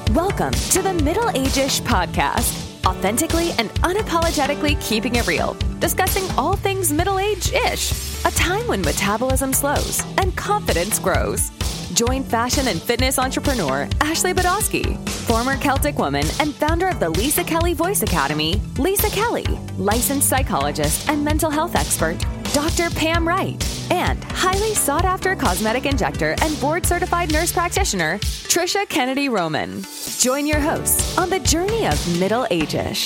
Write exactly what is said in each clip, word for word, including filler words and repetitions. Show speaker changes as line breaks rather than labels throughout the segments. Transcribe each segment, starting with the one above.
Welcome to the Middle Age-ish podcast, authentically and unapologetically keeping it real, discussing all things middle age-ish, a time when metabolism slows and confidence grows. Join fashion and fitness entrepreneur Ashley Bodowski, former Celtic woman and founder of the Lisa Kelly Voice Academy, Lisa Kelly, licensed psychologist and mental health expert, Doctor Pam Wright, and highly sought-after cosmetic injector and board-certified nurse practitioner, Trisha Kennedy Roman. Join your hosts on the journey of middle age-ish.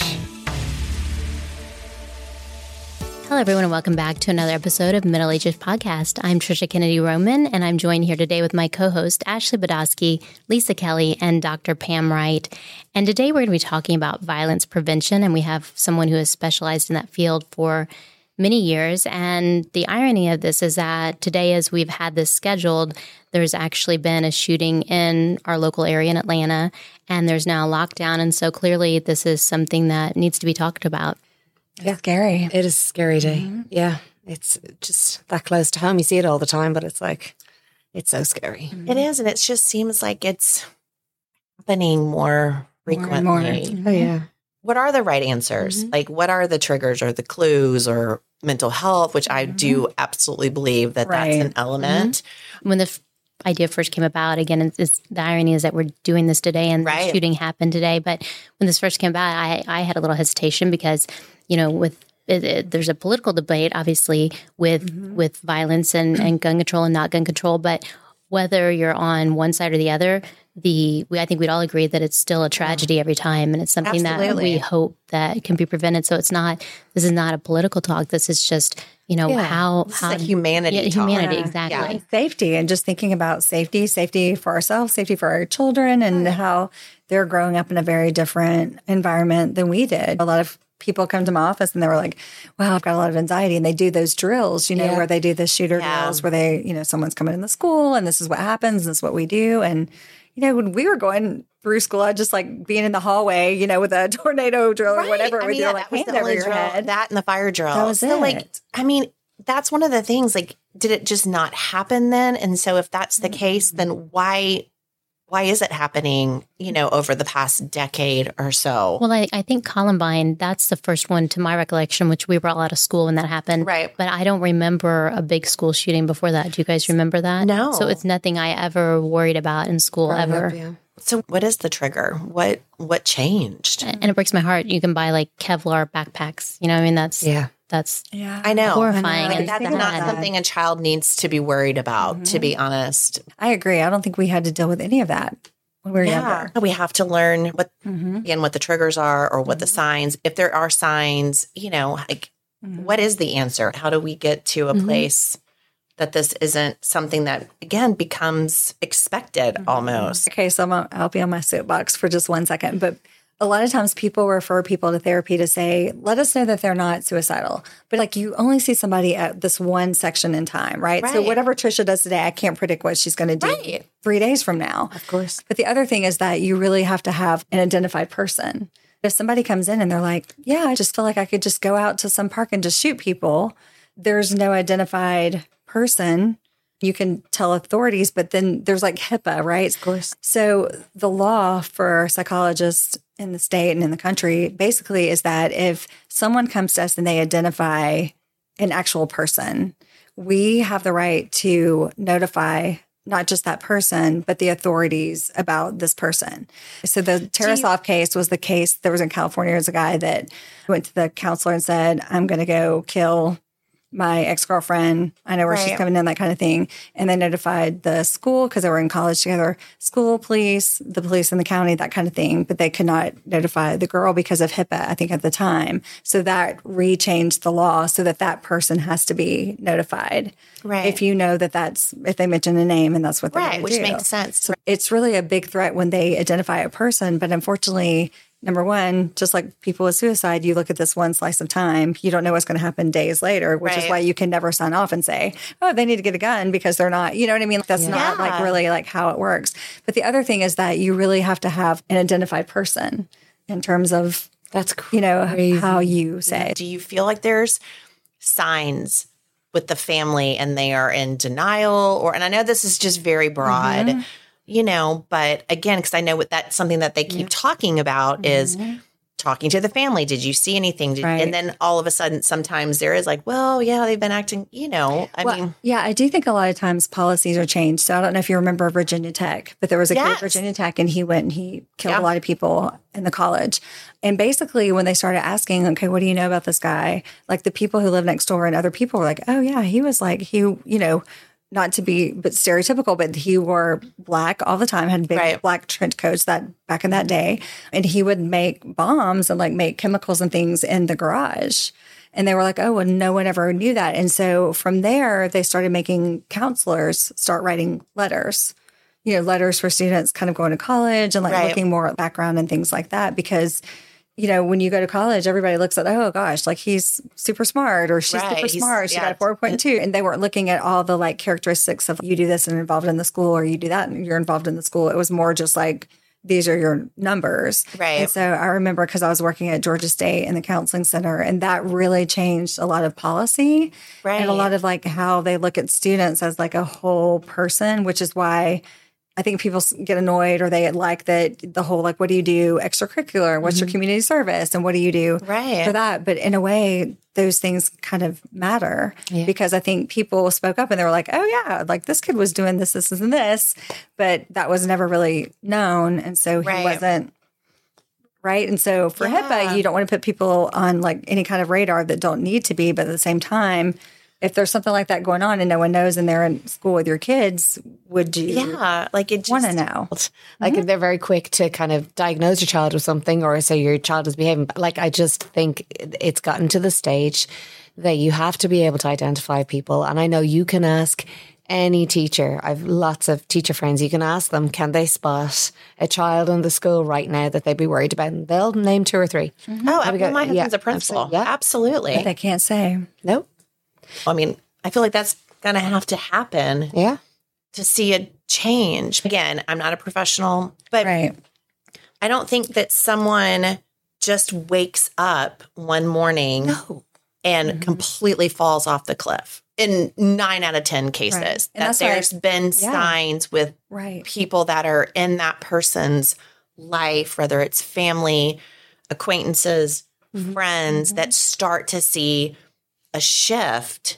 Hello, everyone, and welcome back to another episode of Middle Ages Podcast. I'm Trisha Kennedy Roman, and I'm joined here today with my co-host, Ashley Bodowski, Lisa Kelly, and Doctor Pam Wright. And today we're going to be talking about violence prevention, and we have someone who has specialized in that field for many years. And the irony of this is that today, as we've had this scheduled, there's actually been a shooting in our local area in Atlanta, and there's now a lockdown. And so clearly this is something that needs to be talked about.
Yeah, scary.
It is a scary day.
Mm-hmm.
Yeah. It's just that close to home. You see it all the time, but it's like, it's so scary.
Mm-hmm.
It is. And it just seems like it's happening more frequently.
More and more.
Oh, yeah.
What are the right answers?
Mm-hmm.
Like, what are the triggers or the clues or mental health, which I
Mm-hmm.
do absolutely believe that
Right.
that's an element.
When the f- idea first came about, again, it's, it's, the irony is that we're doing this today and
Right.
the shooting happened today. But when this first came about, I, I had a little hesitation because, you know, with it, it, there's a political debate, obviously, with
Mm-hmm.
with violence and, and gun control and not gun control. But whether you're on one side or the other, the we I think we'd all agree that it's still a tragedy every time, and it's something that
Absolutely.
we hope that can be prevented. So it's not. This is not a political talk. This is just, you know,
Yeah.
how
This is
how
like humanity
yeah,
talk.
humanity
Yeah.
exactly.
Yeah.
Safety and just thinking about safety, safety for ourselves, safety for our children, and how they're growing up in a very different environment than we did. A lot of people come to my office and they were like, wow, I've got a lot of anxiety. And they do those drills, you know,
Yeah.
where they do the shooter
Yeah.
drills where they, you know, someone's coming in the school and this is what happens. This is what we do. And, you know, when we were going through school, I just like being in the hallway, you know, with a tornado drill or whatever,
I
with
mean,
your
yeah,
like
that was
hand
the
over
only
your
drill.
head.
That and the fire drill.
That was
so, like,
it.
I mean, that's one of the things. Like, did it just not happen then? And so, if that's the case, then why? Why is it happening, you know, over the past decade or so?
Well, I, I think Columbine, that's the first one to my recollection, which we were all out of school when that happened.
Right.
But I don't remember a big school shooting before that. Do you guys remember that?
No.
So it's nothing I ever worried about in school ever.
Yeah.
So what is the trigger? What what changed?
And it breaks my heart. You can buy like Kevlar backpacks. You know, what I mean, that's,
Yeah.
that's,
Yeah.
I know.
horrifying
Like,
and
that's
sad.
not something a child needs to be worried about, to be honest.
I agree. I don't think we had to deal with any of that when we were younger.
We have to learn what
Mm-hmm.
again what the triggers are or what the signs. If there are signs, you know, like
Mm-hmm.
what is the answer? How do we get to a place that this isn't something that again becomes expected almost?
Okay, so I'm on, I'll be on my soapbox for just one second. But a lot of times people refer people to therapy to say, let us know that they're not suicidal. But like you only see somebody at this one section in time, right? So
Right.
whatever Trisha does today, I can't predict what she's going to do
Right.
three days from now.
Of course.
But the other thing is that you really have to have an identified person. If somebody comes in and they're like, yeah, I just feel like I could just go out to some park and just shoot people, there's no identified person. You can tell authorities, but then there's like HIPAA, right? Of
course.
So the law for psychologists in the state and in the country basically is that if someone comes to us and they identify an actual person, we have the right to notify not just that person, but the authorities about this person. So the Tarasov case was the case. There was in California, there was a guy that went to the counselor and said, I'm going to go kill my ex-girlfriend. I know where she's
Right.
coming in, that kind of thing. And they notified the school because they were in college together, school, police, the police in the county, that kind of thing. But they could not notify the girl because of HIPAA, I think, at the time. So that re-changed the law so that that person has to be notified.
Right.
If you know that that's, if they mention a name and that's what they're
Right,
going
which
to do.
makes sense.
So it's really a big threat when they identify a person. But unfortunately, number one, just like people with suicide, you look at this one slice of time, you don't know what's going to happen days later, which is
Right.
why you can never sign off and say, oh, they need to get a gun because they're not, you know what I mean? That's not like
Yeah.
really like how it works. But the other thing is that you really have to have an identified person in terms of,
That's
you know,
crazy.
how you say it.
Do you feel like there's signs with the family and they are in denial? Or, and I know this is just very broad, you know, but again, because I know what that's something that they keep yeah. talking about mm-hmm. is talking to the family. Did you see anything? Did, right. And then all of a sudden, sometimes there is like, well, yeah, they've been acting, you know, I well, mean.
Yeah, I do think a lot of times policies are changed. So I don't know if you remember Virginia Tech, but there was a
yes.
kid at Virginia Tech and he went and he killed yeah. a lot of people in the college. And basically when they started asking, okay, what do you know about this guy? Like the people who live next door and other people were like, oh yeah, he was like, he, you know, not to be but stereotypical, but he wore black all the time, had big right. black trench coats that back in that day. And he would make bombs and like make chemicals and things in the garage. And they were like, oh, well, no one ever knew that. And so from there, they started making counselors start writing letters, you know, letters for students kind of going to college and like right. looking more at background and things like that. Because you know, when you go to college, everybody looks at, oh gosh, like he's super smart or she's right. super smart. She yeah. got a four point two. And they weren't looking at all the like characteristics of you do this and involved in the school or you do that and you're involved in the school. It was more just like, these are your numbers.
Right.
And so I remember because I was working at Georgia State in the counseling center and that really changed a lot of policy right. and a lot of like how they look at students as like a whole person, which is why I think people get annoyed or they like that the whole, like, what do you do extracurricular? What's mm-hmm. your community service? And what do you do
right.
for that? But in a way, those things kind of matter yeah. because I think people spoke up and they were like, oh yeah, like this kid was doing this, this, and this, but that was never really known. And so he right. wasn't right. And so for yeah. HIPAA, you don't want to put people on like any kind of radar that don't need to be, but at the same time, if there's something like that going on and no one knows and they're in school with your kids, would you
yeah, like it
want to know?
Like
mm-hmm.
they're very quick to kind of diagnose your child with something or say your child is behaving. Like I just think it's gotten to the stage that you have to be able to identify people. And I know you can ask any teacher. I've lots of teacher friends. You can ask them, can they spot a child in the school right now that they'd be worried about? And they'll name two or three.
Mm-hmm. Oh, well, my husband's yeah, a principal. Yeah, absolutely.
But they can't say.
Nope.
I mean, I feel like that's going to have to happen
yeah.
to see a change. Again, I'm not a professional, but
right.
I don't think that someone just wakes up one morning
no.
and
mm-hmm.
completely falls off the cliff. In nine out of ten cases,
right.
that there's
like,
been
yeah.
signs with
right.
people that are in that person's life, whether it's family, acquaintances, mm-hmm. friends, mm-hmm. that start to see a shift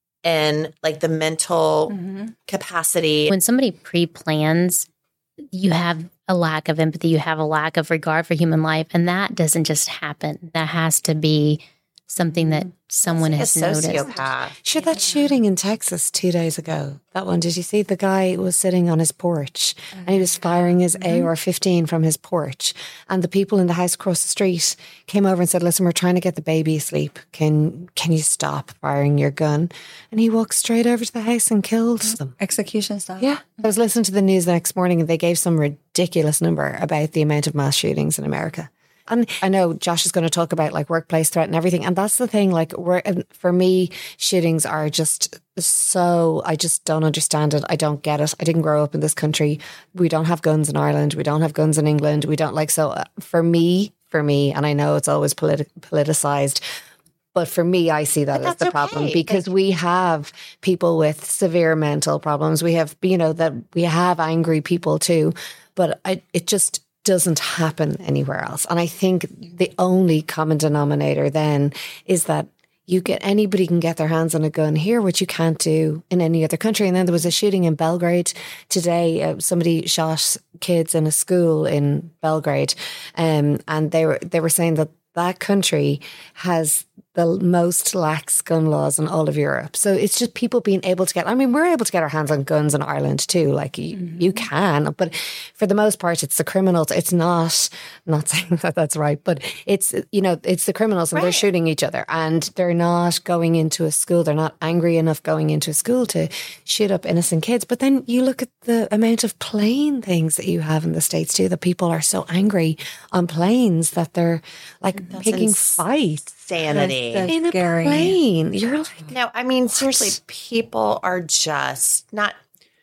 in like the mental mm-hmm. capacity.
When somebody pre-plans, you have a lack of empathy, you have a lack of regard for human life, and that doesn't just happen. That has to be something that someone
like
has
a
noticed.
Sociopath.
Sure, that shooting in Texas two days ago, that one, did you see? The guy was sitting on his porch and he was firing his A R fifteen from his porch. And the people in the house across the street came over and said, listen, we're trying to get the baby asleep. Can can you stop firing your gun? And he walked straight over to the house and killed them.
Execution style.
Yeah. I was listening to the news the next morning and they gave some ridiculous number about the amount of mass shootings in America. And I know Josh is going to talk about like workplace threat and everything. And that's the thing, like we're, for me, shootings are just so, I just don't understand it. I don't get it. I didn't grow up in this country. We don't have guns in Ireland. We don't have guns in England. We don't like, so uh, for me, for me, and I know it's always politi- politicized, but for me, I see that as the problem
okay.
because we have people with severe mental problems. We have, you know, that we have angry people too, but I, it just doesn't happen anywhere else. And I think the only common denominator then is that you get, anybody can get their hands on a gun here, which you can't do in any other country. And then there was a shooting in Belgrade today. Uh, somebody shot kids in a school in Belgrade. Um, and they were, they were saying that that country has the most lax gun laws in all of Europe. So it's just people being able to get, I mean, we're able to get our hands on guns in Ireland too. Like you, mm-hmm. you can, but for the most part, it's the criminals. It's not, not saying that that's right, but it's, you know, it's the criminals and right. they're shooting each other and they're not going into a school. They're not angry enough going into a school to shoot up innocent kids. But then you look at the amount of plane things that you have in the States too, that people are so angry on planes that they're like
that's
picking
ins-
fights.
Sanity.
That's
in
scary.
a plane. You're like,
no, I mean, seriously, people are just not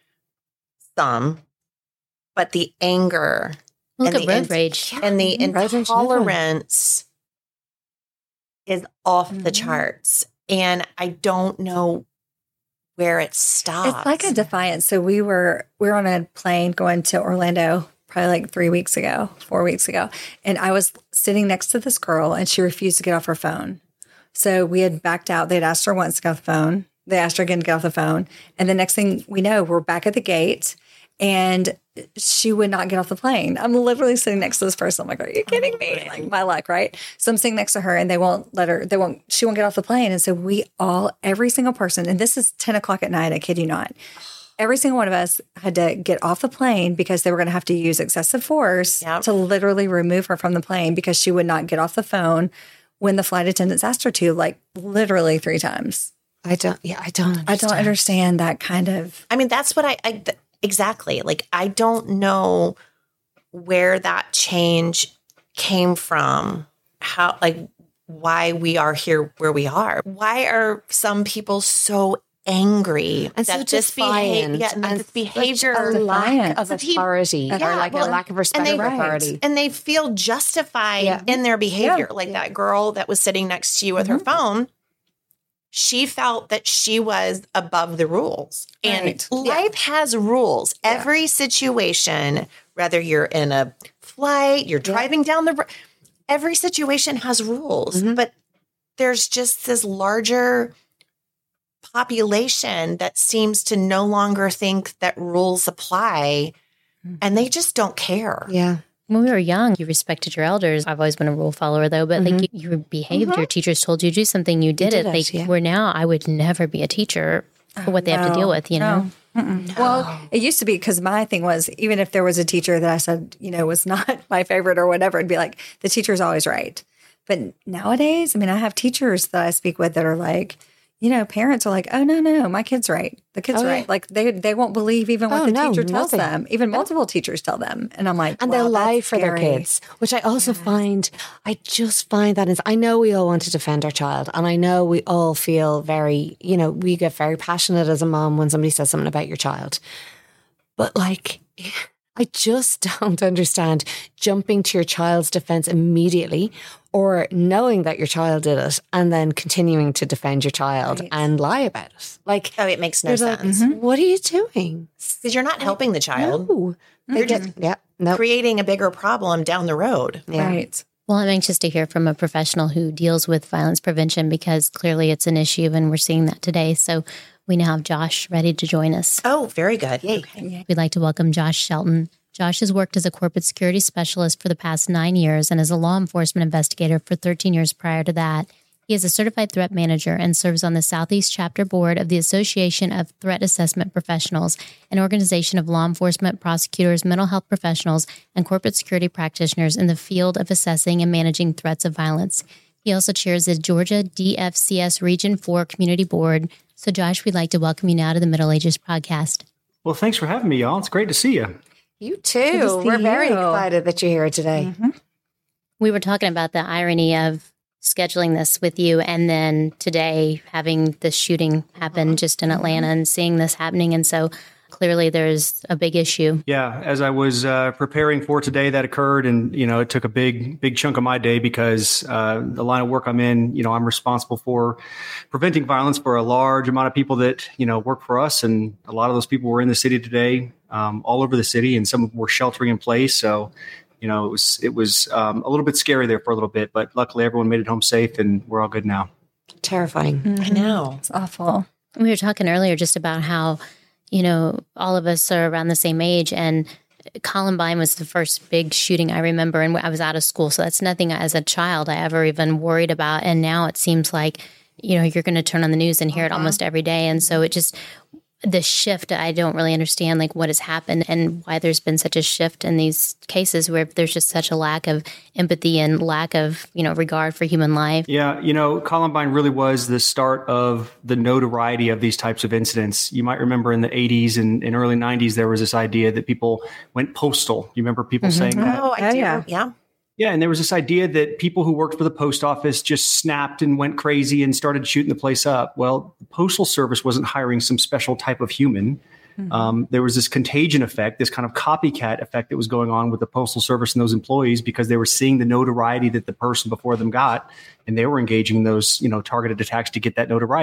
some, but the anger
Look
and
at
the
road
in-
rage.
and the
Mm-hmm.
intolerance is off
Mm-hmm.
the charts. And I don't know where it stops.
It's like a defiance. So we were we were on a plane going to Orlando probably like three weeks ago, four weeks ago. And I was sitting next to this girl and she refused to get off her phone. So we had backed out. They'd asked her once to get off the phone. They asked her again to get off the phone. And the next thing we know, we're back at the gate and she would not get off the plane. I'm literally sitting next to this person. I'm like, are you kidding me? Like my luck, right? So I'm sitting next to her and they won't let her, they won't, she won't get off the plane. And so we all, every single person, and this is ten o'clock at night, I kid you not. Every single one of us had to get off the plane because they were going to have to use excessive force
Yep.
to literally remove her from the plane because she would not get off the phone when the flight attendants asked her to, like literally three times.
I don't, yeah, I don't understand.
I don't understand that kind of.
I mean, that's what I, I th- exactly like. I don't know where that change came from. How, like, why we are here where we are. Why are some people so angry
And
that
so
this behavior,
defiant
yeah, and
and
this behavior,
a lack
Defiant.
of
So he-
authority or
Yeah,
like
well,
a lack of
and
respect
they,
for authority.
and they feel justified
Yeah.
in their behavior.
Yeah.
Like that girl that was sitting next to you with her phone. She felt that she was above the rules. And
Right.
life has rules. Every situation, whether you're in a flight, you're driving down the road, every situation has rules. But there's just this larger population that seems to no longer think that rules apply and they just don't care.
Yeah.
When we were young, you respected your elders. I've always been a rule follower, though, but like you, you behaved. Your teachers told you to do something, you did
did
it.
it,
Like
yeah.
where now, I would never be a teacher for what they have to deal with. You know,
Well, it used to be because my thing was even if there was a teacher that I said, you know, was not my favorite or whatever, it'd be like, the teacher's always right. But nowadays, I mean, I have teachers that I speak with that are like, you know, parents are like, oh, no, no, my kid's right. The kid's
Oh, yeah.
right. Like they they won't believe even what
Oh,
the
no,
teacher tells
nothing.
them. Even multiple teachers tell them. And I'm like,
And
wow,
they'll lie
that's
for their
scary.
kids, which I also find, I just find that is, I know we all want to defend our child. And I know we all feel very, you know, we get very passionate as a mom when somebody says something about your child. But like, I just don't understand jumping to your child's defense immediately or knowing that your child did it and then continuing to defend your child
Right.
and lie about it. Like,
Oh, it makes no
you're like,
sense.
what are you doing?
Because you're not helping the child.
No. They just, yeah, no.
Creating a bigger problem down the road.
Yeah.
Right.
well, I'm anxious to hear from a professional who deals with violence prevention because clearly it's an issue and we're seeing that today. So we now have Josh ready to join us.
Oh, very good. Okay.
We'd like to welcome Josh Shelton. Josh has worked as a corporate security specialist for the past nine years and as a law enforcement investigator for thirteen years prior to that. He is a certified threat manager and serves on the Southeast Chapter Board of the Association of Threat Assessment Professionals, an organization of law enforcement, prosecutors, mental health professionals, and corporate security practitioners in the field of assessing and managing threats of violence. He also chairs the Georgia D F C S Region four Community Board. So, Josh, we'd like to welcome you now to the Middle Ages podcast.
Well, thanks for having me, y'all. It's great to see you.
You
to
too.
see
We're very
you.
excited that you're here today.
We were talking about the irony of scheduling this with you and then today having this shooting happen just in Atlanta and seeing this happening. And so clearly there's a big issue.
Yeah, as I was uh, preparing for today, that occurred, and you know, it took a big, big chunk of my day because uh, the line of work I'm in, you know, I'm responsible for preventing violence for a large amount of people that you know work for us, and a lot of those people were in the city today, um, all over the city, and some of them were sheltering in place. So, you know, it was it was um, a little bit scary there for a little bit, but luckily everyone made it home safe, and we're all good now.
Terrifying.
I know.
It's awful.
We were talking earlier just about how, you know, all of us are around the same age and Columbine was the first big shooting I remember, and I was out of school. So that's nothing as a child I ever even worried about. And now it seems like, you know, you're going to turn on the news and hear it almost every day. And so it just, the shift, I don't really understand like what has happened and why there's been such a shift in these cases where there's just such a lack of empathy and lack of, you know, regard for human life.
Yeah, you know, Columbine really was the start of the notoriety of these types of incidents. You might remember in the eighties and, and early nineties, there was this idea that people went postal. You remember people saying that?
Oh, I
Oh,
do.
yeah.
Yeah.
Yeah, and there was this idea that people who worked for the post office just snapped and went crazy and started shooting the place up. Well, the Postal Service wasn't hiring some special type of human. Mm-hmm. Um, there was this contagion effect, this kind of copycat effect that was going on with the Postal Service and those employees because they were seeing the notoriety that the person before them got, and they were engaging in those, you know, targeted attacks to get that notoriety.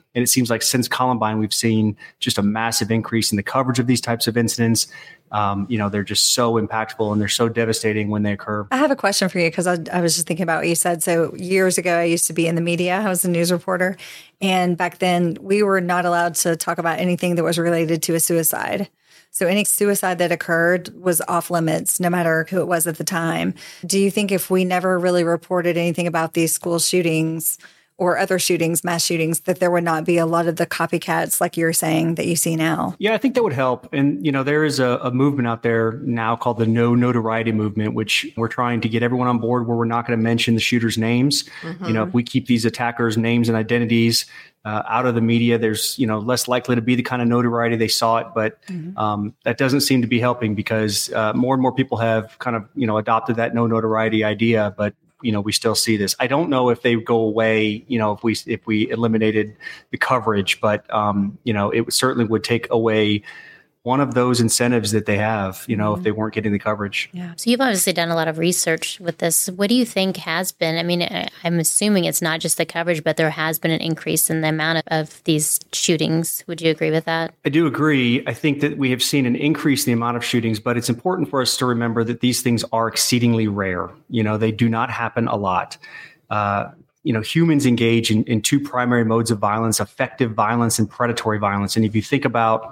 And it seems like since Columbine, we've seen just a massive increase in the coverage of these types of incidents. Um, you know, they're just so impactful and they're so devastating when they occur.
I have a question for you because I, I was just thinking about what you said. So years ago, I used to be in the media. I was a news reporter. And back then, we were not allowed to talk about anything that was related to a suicide. So any suicide that occurred was off limits, no matter who it was at the time. Do you think if we never really reported anything about these school shootings or other shootings, mass shootings, that there would not be a lot of the copycats, like you're saying, that you see now?
Yeah, I think that would help. And, you know, there is a, a movement out there now called the No Notoriety Movement, which we're trying to get everyone on board where we're not going to mention the shooters' names. Mm-hmm. You know, if we keep these attackers' names and identities uh, out of the media, there's, you know, less likely to be the kind of notoriety they saw it. But mm-hmm. um, that doesn't seem to be helping because uh, more and more people have kind of, you know, adopted that no notoriety idea. But you know, we still see this. I don't know if they go away, you know, if we if we eliminated the coverage, but, um, you know, it certainly would take away one of those incentives that they have, you know, mm-hmm. if they weren't getting the coverage.
Yeah. So you've obviously done a lot of research with this. What do you think has been? I mean, I'm assuming it's not just the coverage, but there has been an increase in the amount of, of these shootings. Would you agree with that?
I do agree. I think that we have seen an increase in the amount of shootings, but it's important for us to remember that these things are exceedingly rare. You know, they do not happen a lot. Uh, you know, humans engage in, in two primary modes of violence, affective violence and predatory violence. And if you think about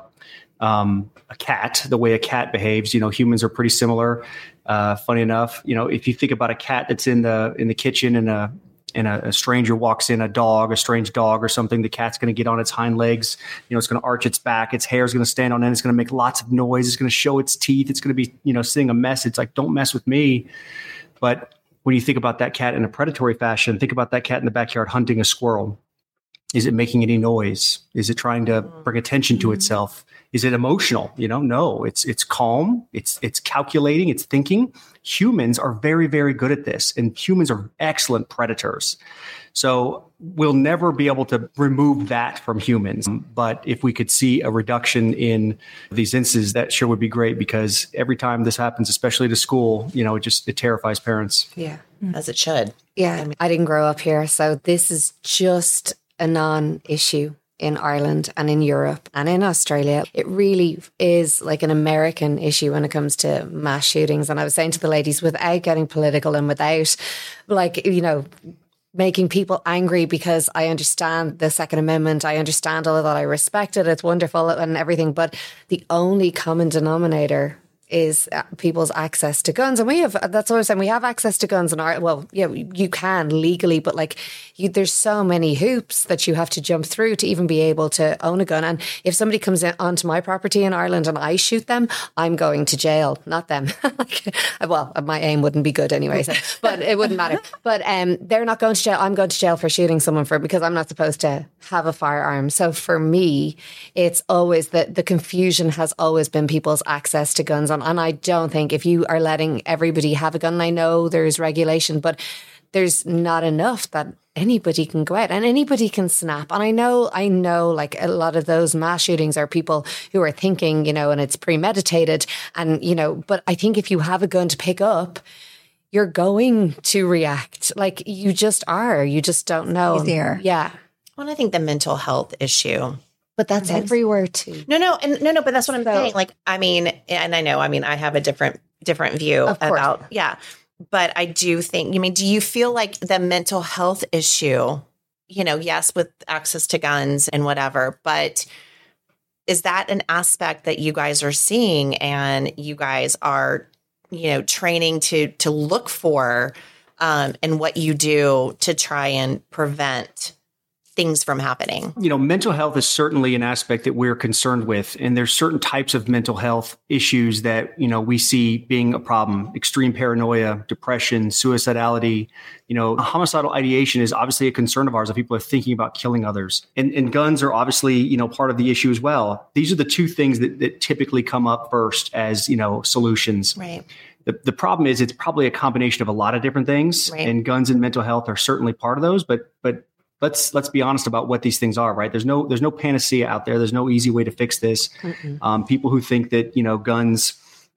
Um, a cat, the way a cat behaves, you know, humans are pretty similar. Uh, funny enough, you know, if you think about a cat that's in the in the kitchen and a and a, a stranger walks in, a dog, a strange dog or something, the cat's going to get on its hind legs. You know, it's going to arch its back. Its hair is going to stand on end. It's going to make lots of noise. It's going to show its teeth. It's going to be, you know, sending a message like, "Don't mess with me." But when you think about that cat in a predatory fashion, think about that cat in the backyard hunting a squirrel. Is it making any noise? Is it trying to bring attention to itself? Is it emotional? You know, no, it's it's calm. It's it's calculating. It's thinking. Humans are very, very good at this, and humans are excellent predators. So we'll never be able to remove that from humans. But if we could see a reduction in these instances, that sure would be great, because every time this happens, especially to school, you know, it just it terrifies parents.
Yeah,
as it should.
Yeah, I mean, I didn't grow up here, so this is just a non-issue in Ireland and in Europe and in Australia. It really is like an American issue when it comes to mass shootings. And I was saying to the ladies, without getting political and without, like, you know, making people angry, because I understand the Second Amendment, I understand all of that, I respect it, it's wonderful and everything, but the only common denominator is people's access to guns. And we have, that's what I'm saying, we have access to guns in our, well, yeah, you can legally, but like you, there's so many hoops that you have to jump through to even be able to own a gun. And if somebody comes in onto my property in Ireland and I shoot them, I'm going to jail, not them. Well, my aim wouldn't be good anyway, so, but it wouldn't matter. But um, they're not going to jail. I'm going to jail for shooting someone for, because I'm not supposed to have a firearm. So for me, it's always that the confusion has always been people's access to guns. And I don't think if you are letting everybody have a gun, and I know there's regulation, but there's not enough that anybody can go out and anybody can snap. And I know, I know like a lot of those mass shootings are people who are thinking, you know, and it's premeditated and, you know, but I think if you have a gun to pick up, you're going to react. Like you just are, you just don't know.
Easier.
Yeah.
Well, I think the mental health issue,
but that's everywhere too.
No, no, and no, no. But that's what I'm
so,
saying. Like, I mean, and I know, I mean, I have a different, different view about, yeah. But I do think, you mean, do you feel like the mental health issue, you know, yes, with access to guns and whatever, but is that an aspect that you guys are seeing and you guys are, you know, training to to look for, um, and what you do to try and prevent things from happening?
You know, mental health is certainly an aspect that we're concerned with. And there's certain types of mental health issues that, you know, we see being a problem: extreme paranoia, depression, suicidality. You know, homicidal ideation is obviously a concern of ours if people are thinking about killing others. And, and guns are obviously, you know, part of the issue as well. These are the two things that, that typically come up first as, you know, solutions.
Right.
The, the problem is it's probably a combination of a lot of different things.
Right.
And guns and mental health are certainly part of those. But, but, Let's let's be honest about what these things are, right? There's no there's no panacea out there. There's no easy way to fix this. Um, people who think that, you know, guns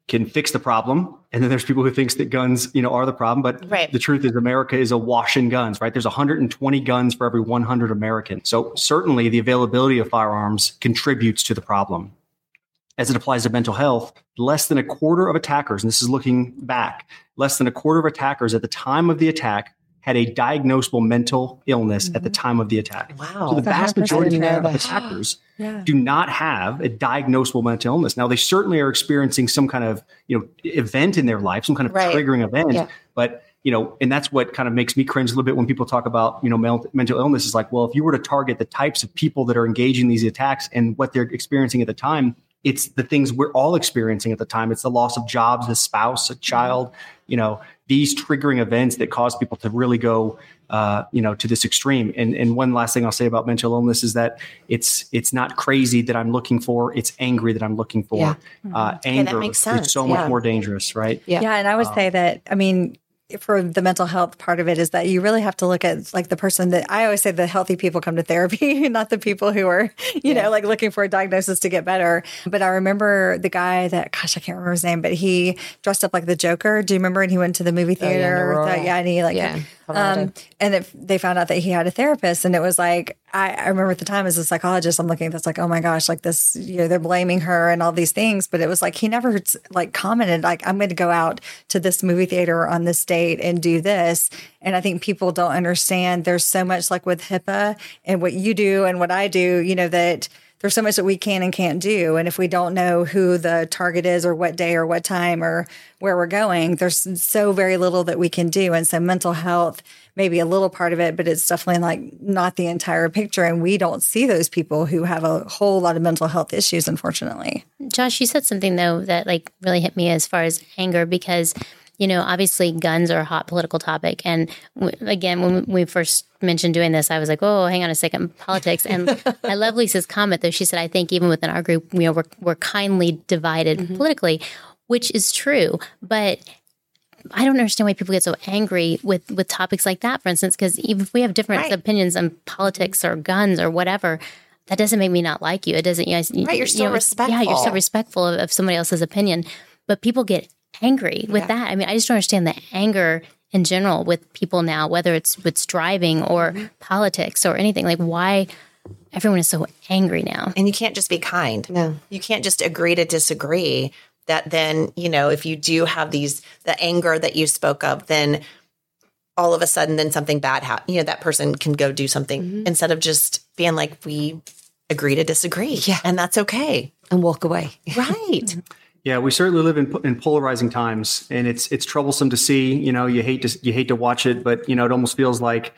can fix the problem. And then there's people who thinks that guns, you know, are the problem. But
right.
the truth is America is awash in guns, right? There's one hundred twenty guns for every one hundred Americans. So certainly the availability of firearms contributes to the problem. As it applies to mental health, less than a quarter of attackers, and this is looking back, less than a quarter of attackers at the time of the attack had a diagnosable mental illness mm-hmm. at the time of the attack.
Wow.
So the vast majority of
that.
attackers
yeah.
do not have a diagnosable mental illness. Now, they certainly are experiencing some kind of, you know, event in their life, some kind of
right.
triggering event.
Yeah.
But, you know, and that's what kind of makes me cringe a little bit when people talk about, you know, mental, mental illness. Is like, well, if you were to target the types of people that are engaging these attacks and what they're experiencing at the time, it's the things we're all experiencing at the time. It's the loss of jobs, a spouse, a child, you know, these triggering events that cause people to really go, uh, you know, to this extreme. And and one last thing I'll say about mental illness is that it's it's not crazy that I'm looking for. It's angry that I'm looking for.
Yeah.
Uh, anger
that makes sense.
is so much
Yeah.
more dangerous, right?
Yeah.
Yeah. And I would
Um,
say that, I mean, for the mental health part of it is that you really have to look at like the person that I always say the healthy people come to therapy, not the people who are, you yeah. know, like looking for a diagnosis to get better. But I remember the guy that, gosh, I can't remember his name, but he dressed up like the Joker. Do you remember? And he went to the movie theater.
Oh, yeah,
that, yeah, and he like,
yeah.
um, and if they found out that he had a therapist, and it was like, I, I remember at the time as a psychologist, I'm looking at this like, oh my gosh, like this, you know, they're blaming her and all these things. But it was like, he never like commented, like, I'm going to go out to this movie theater on this date and do this. And I think people don't understand there's so much like with HIPAA and what you do and what I do, you know, that there's so much that we can and can't do. And if we don't know who the target is or what day or what time or where we're going, there's so very little that we can do. And so mental health may be a little part of it, but it's definitely like not the entire picture. And we don't see those people who have a whole lot of mental health issues, unfortunately.
Josh, you said something though that like really hit me as far as anger, because you know, obviously guns are a hot political topic. And w- again, when we first mentioned doing this, I was like, oh, hang on a second, politics. And I love Lisa's comment, though. She said, I think even within our group, you know, we're, we're kindly divided mm-hmm. politically, which is true. But I don't understand why people get so angry with, with topics like that, for instance, because even if we have different
right.
opinions on politics or guns or whatever, that doesn't make me not like you. It doesn't, you know,
right, you're still
you know,
respectful.
Yeah, you're still respectful of, of somebody else's opinion. But people get angry with
yeah.
that. I mean, I just don't understand the anger in general with people now, whether it's with driving or mm-hmm. politics or anything. Like, why everyone is so angry now?
And you can't just be kind.
No.
You can't just agree to disagree. That then, you know, if you do have these, the anger that you spoke of, then all of a sudden, then something bad happens. You know, that person can go do something mm-hmm. instead of just being like, we agree to disagree.
Yeah.
And that's okay.
And walk away.
Right.
Yeah, we certainly live in, in polarizing times, and it's it's troublesome to see. You know, you hate to you hate to watch it, but you know, it almost feels like,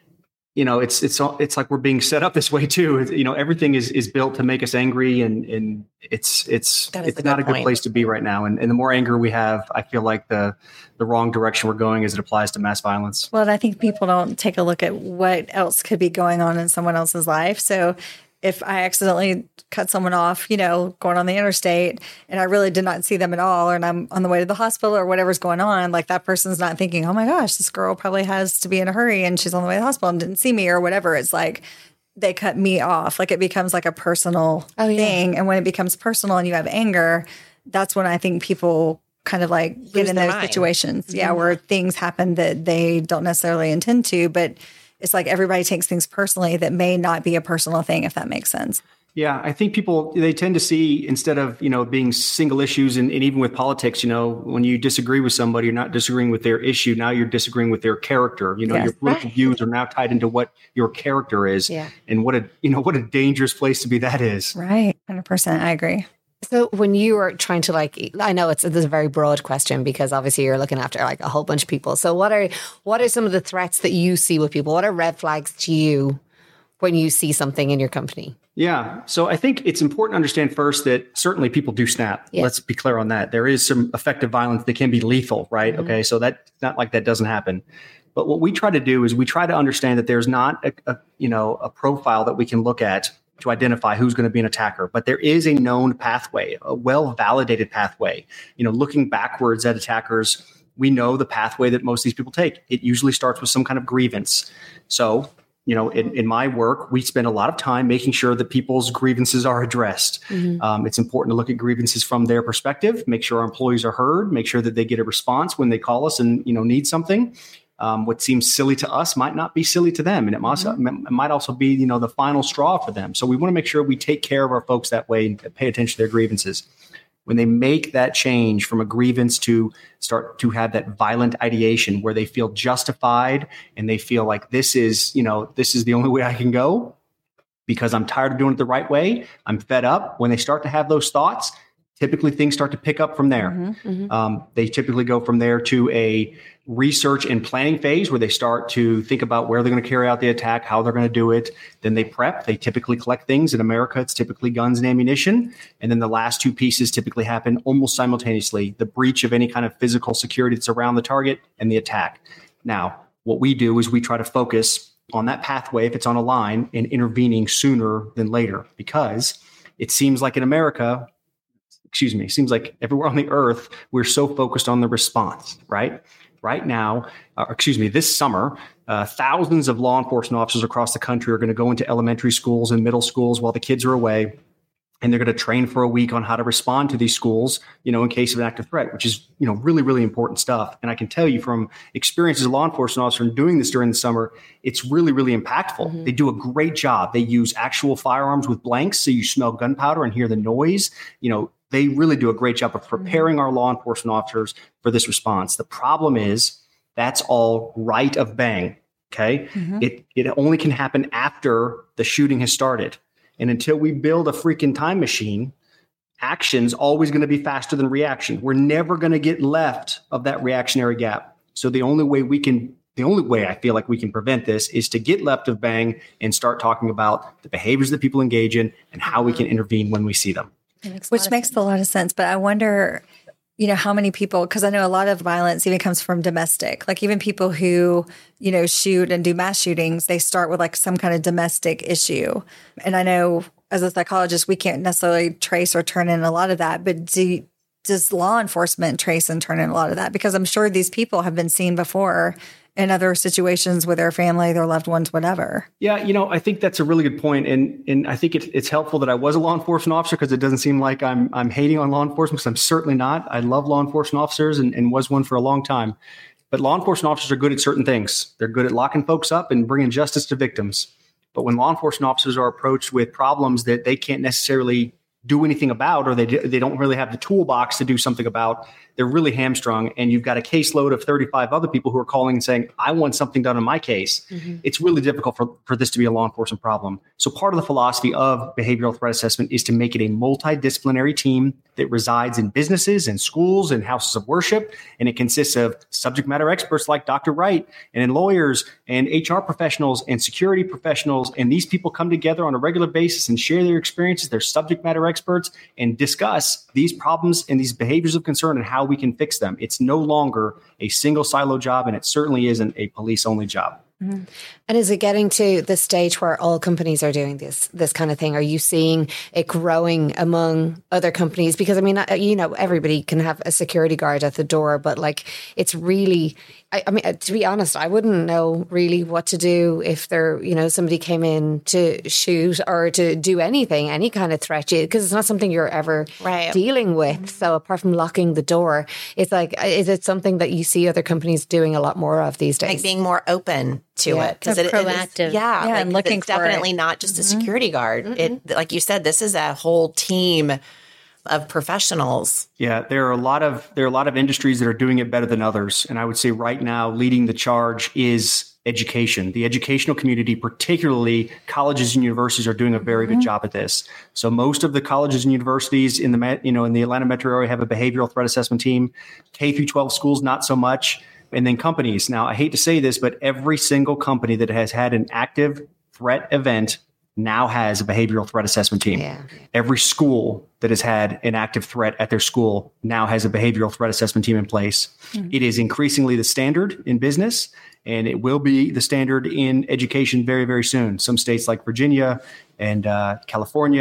you know, it's it's it's like we're being set up this way too. It's, you know, everything is is built to make us angry, and and it's it's it's not a good place to be right now. And and the more anger we have, I feel like the the wrong direction we're going as it applies to mass violence.
Well, and I think people don't take a look at what else could be going on in someone else's life. So if I accidentally cut someone off, you know, going on the interstate, and I really did not see them at all, and I'm on the way to the hospital or whatever's going on, like that person's not thinking, oh my gosh, this girl probably has to be in a hurry and she's on the way to the hospital and didn't see me or whatever. It's like they cut me off. Like it becomes like a personal
oh, yeah.
thing. And when it becomes personal and you have anger, that's when I think people kind of like get
Lose
in
their
those
mind.
situations.
Mm-hmm.
Yeah, where things happen that they don't necessarily intend to, but it's like everybody takes things personally that may not be a personal thing, if that makes sense.
Yeah, I think people, they tend to see, instead of, you know, being single issues, and, and even with politics, you know, when you disagree with somebody, you're not disagreeing with their issue. Now you're disagreeing with their character. You know,
Yes.
your political
Right.
views are now tied into what your character is.
Yeah.
And what a, you know, what a dangerous place to be that is.
Right. one hundred percent. I agree.
So when you are trying to like, I know it's this is a very broad question because obviously you're looking after like a whole bunch of people. So what are what are some of the threats that you see with people? What are red flags to you when you see something in your company?
Yeah. So I think it's important to understand first that certainly people do snap.
Yeah.
Let's be clear on that. There is some effective violence that can be lethal, right?
Mm-hmm.
Okay. So that's not like that doesn't happen. But what we try to do is we try to understand that there's not a, a you know, a profile that we can look at to identify who's going to be an attacker, but there is a known pathway, a well-validated pathway. You know, looking backwards at attackers, we know the pathway that most of these people take. It usually starts with some kind of grievance. So you know, in, in my work, we spend a lot of time making sure that people's grievances are addressed. Mm-hmm. Um, it's important to look at grievances from their perspective, make sure our employees are heard, make sure that they get a response when they call us and, you know, need something. Um, what seems silly to us might not be silly to them. And it, must, mm-hmm. it might also be, you know, the final straw for them. So we want to make sure we take care of our folks that way and pay attention to their grievances. When they make that change from a grievance to start to have that violent ideation where they feel justified and they feel like this is, you know, this is the only way I can go because I'm tired of doing it the right way. I'm fed up. When they start to have those thoughts, typically things start to pick up from there. Mm-hmm, mm-hmm. Um, they typically go from there to a research and planning phase where they start to think about where they're going to carry out the attack, how they're going to do it. Then they prep. They typically collect things. In America, it's typically guns and ammunition. And then the last two pieces typically happen almost simultaneously, the breach of any kind of physical security that's around the target and the attack. Now, what we do is we try to focus on that pathway if it's on a line and intervening sooner than later, because it seems like in America, excuse me, it seems like everywhere on the earth, we're so focused on the response, right? Right now, uh, excuse me, this summer, uh, thousands of law enforcement officers across the country are going to go into elementary schools and middle schools while the kids are away. And they're going to train for a week on how to respond to these schools, you know, in case of an active threat, which is, you know, really, really important stuff. And I can tell you from experience as a law enforcement officer and doing this during the summer, it's really, really impactful. Mm-hmm. They do a great job. They use actual firearms with blanks. So you smell gunpowder and hear the noise, you know. They really do a great job of preparing our law enforcement officers for this response. The problem is that's all right of bang. Okay. Mm-hmm. It, it only can happen after the shooting has started. And until we build a freaking time machine, action's always going to be faster than reaction. We're never going to get left of that reactionary gap. So the only way we can, the only way I feel like we can prevent this is to get left of bang and start talking about the behaviors that people engage in and how we can intervene when we see them.
Makes Which makes sense. a lot of sense. But I wonder, you know, how many people, because I know a lot of violence even comes from domestic, like even people who, you know, shoot and do mass shootings, they start with like some kind of domestic issue. And I know as a psychologist, we can't necessarily trace or turn in a lot of that, but do, does law enforcement trace and turn in a lot of that? Because I'm sure these people have been seen before in other situations with their family, their loved ones, whatever.
Yeah, you know, I think that's a really good point. And and I think it, it's helpful that I was a law enforcement officer because it doesn't seem like I'm I'm hating on law enforcement, because I'm certainly not. I love law enforcement officers and, and was one for a long time. But law enforcement officers are good at certain things. They're good at locking folks up and bringing justice to victims. But when law enforcement officers are approached with problems that they can't necessarily do anything about, or they they don't really have the toolbox to do something about, they're really hamstrung. And you've got a caseload of thirty-five other people who are calling and saying, I want something done in my case. Mm-hmm. It's really difficult for, for this to be a law enforcement problem. So part of the philosophy of behavioral threat assessment is to make it a multidisciplinary team that resides in businesses and schools and houses of worship. And it consists of subject matter experts like Doctor Wright, and in lawyers and H R professionals and security professionals. And these people come together on a regular basis and share their experiences, their subject matter experts, and discuss these problems and these behaviors of concern and how we can fix them. It's no longer a single silo job, and it certainly isn't a police only job.
Mm-hmm. And is it getting to the stage where all companies are doing this this kind of thing? Are you seeing it growing among other companies? Because, I mean, you know, everybody can have a security guard at the door, but like it's really, I, I mean, to be honest, I wouldn't know really what to do if there, you know, somebody came in to shoot or to do anything, any kind of threat, because it's not something you're ever right. dealing with. So apart from locking the door, it's like, is it something that you see other companies doing a lot more of these days?
Like being more open to
yeah.
it. Because
so
it,
proactive.
it is, yeah.
yeah
like,
and looking
it's
for
definitely
it.
not just
mm-hmm.
a security guard. Mm-hmm. It, like you said, this is a whole team of professionals.
Yeah, there are a lot of there are a lot of industries that are doing it better than others. And I would say right now, leading the charge is education. The educational community, particularly colleges and universities, are doing a very mm-hmm. good job at this. So most of the colleges and universities in the you know in the Atlanta metro area have a behavioral threat assessment team. K through twelve schools, not so much. And then companies. Now, I hate to say this, but every single company that has had an active threat event now has a behavioral threat assessment team.
Yeah.
Every school that has had an active threat at their school now has a behavioral threat assessment team in place. Mm-hmm. It is increasingly the standard in business, and it will be the standard in education very, very soon. Some states like Virginia and uh, California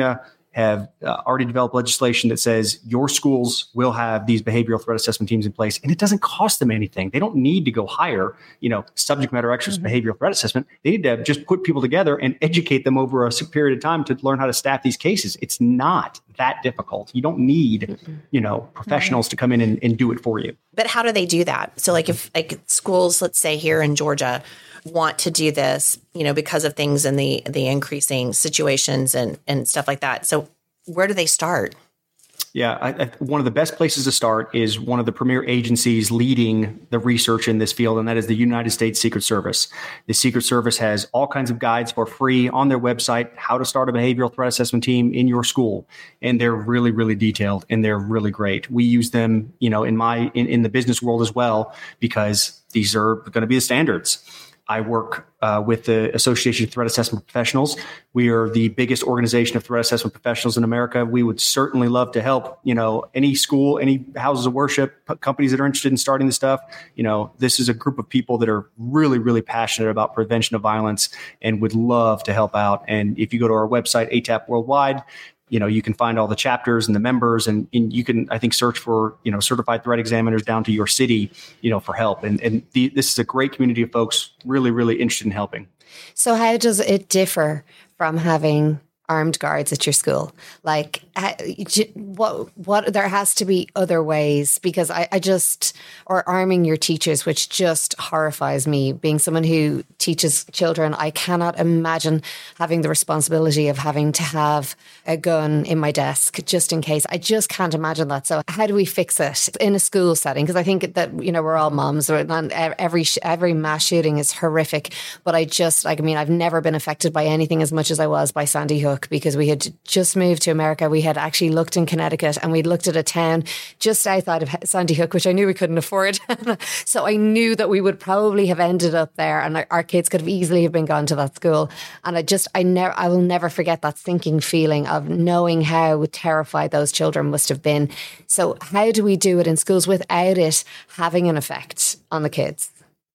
have uh, already developed legislation that says your schools will have these behavioral threat assessment teams in place, and it doesn't cost them anything. They don't need to go hire, you know, subject matter experts, mm-hmm. behavioral threat assessment. They need to just put people together and educate them over a period of time to learn how to staff these cases. It's not that difficult. You don't need, mm-hmm. you know, professionals mm-hmm. to come in and, and do it for you.
But how do they do that? So like if like schools, let's say here in Georgia, want to do this, you know, because of things in the the increasing situations and, and stuff like that. So where do they start?
Yeah, I, I, one of the best places to start is one of the premier agencies leading the research in this field, and that is the United States Secret Service. The Secret Service has all kinds of guides for free on their website, how to start a behavioral threat assessment team in your school. And they're really, really detailed, and they're really great. We use them, you know, in my in, in the business world as well, because these are going to be the standards. I work uh, with the Association of Threat Assessment Professionals. We are the biggest organization of threat assessment professionals in America. We would certainly love to help, you know, any school, any houses of worship, companies that are interested in starting this stuff. You know, this is a group of people that are really, really passionate about prevention of violence and would love to help out. And if you go to our website, A T A P Worldwide, you know, you can find all the chapters and the members, and, and you can, I think, search for, you know, certified threat examiners down to your city, you know, for help. And, and the, this is a great community of folks really, really interested in helping.
So how does it differ from having armed guards at your school? Like, what, what, there has to be other ways, because I, I just, or arming your teachers, which just horrifies me. Being someone who teaches children, I cannot imagine having the responsibility of having to have a gun in my desk just in case. I just can't imagine that. So how do we fix it in a school setting? Because I think that, you know, we're all moms, and every, every mass shooting is horrific. But I just, like, I mean, I've never been affected by anything as much as I was by Sandy Hook, because we had just moved to America. We had actually looked in Connecticut, and we'd looked at a town just outside of Sandy Hook, which I knew we couldn't afford. So I knew that we would probably have ended up there, and our kids could have easily have been gone to that school. And I just, I never, I will never forget that sinking feeling of knowing how terrified those children must have been. So how do we do it in schools without it having an effect on the kids?